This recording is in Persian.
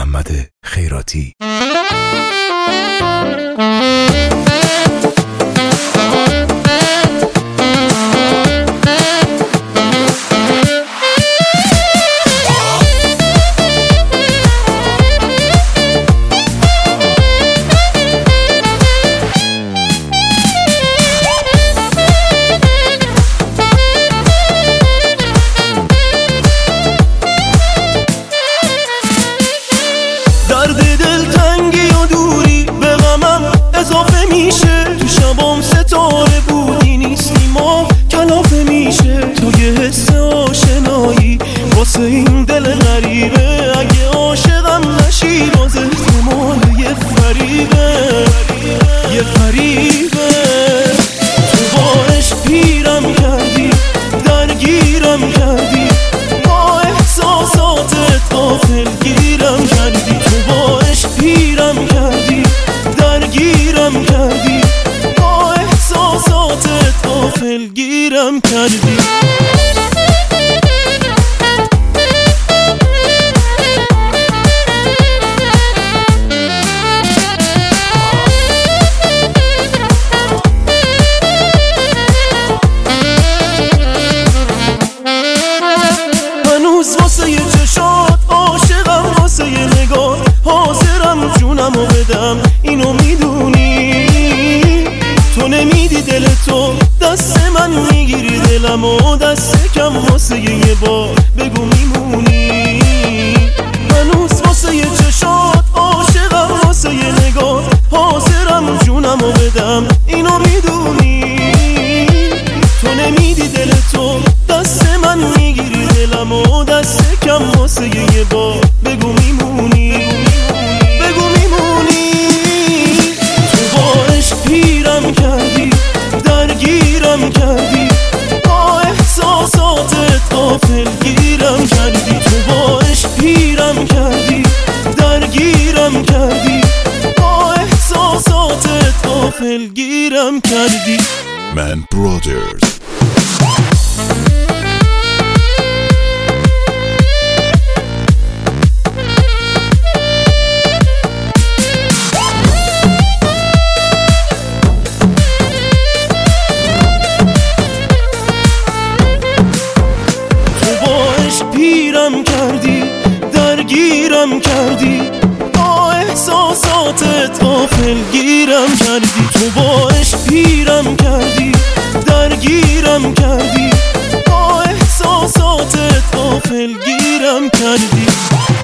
محمد خیراتی. درد دلتنگی و دوری به غمم اضافه میشه، تو شبام ستاره بودی نیستی ما کلافه میشه. تو یه حس آشنایی واسه این دل غریبه، اگه عاشقم نشی باز احتمال یه فریبه. تو با عشق پیرم کردی، درگیرم کردی، با احساساتت غافل گیرم کردی. تو با عشق پیرم کردی، درگیرم کردی، با احساساتت غافل گیرم کردی. واسه یه چشات عاشقم، واسه یه نگاه حاضرم جونمو بدم، اینو میدونی. تو نمیدی دل تو دست من میگیری دلمو دست کم، واسه یه بار بگو میمونی. هنوز واسه یه چشات عاشقم، واسه یه نگاه حاضرم جونمو بدم، اینو میدونی. تو نمیدی دل تو دست من میگیری دلمو دست کم، واسه یه بار بگو میمونی. تو با عشق پیرم کردی، درگیرم کردی، با احساساتت غافل گیرم کردی. تو با عشق پیرم کردی، درگیرم کردی، با احساساتت غافل گیرم کردی. من برادرز. پیرم کردی، درگیرم کردی، با احساساتت غافل گیرم کردی. تو با عشق پیرم کردی، درگیرم کردی، با احساساتت غافل گیرم کردی.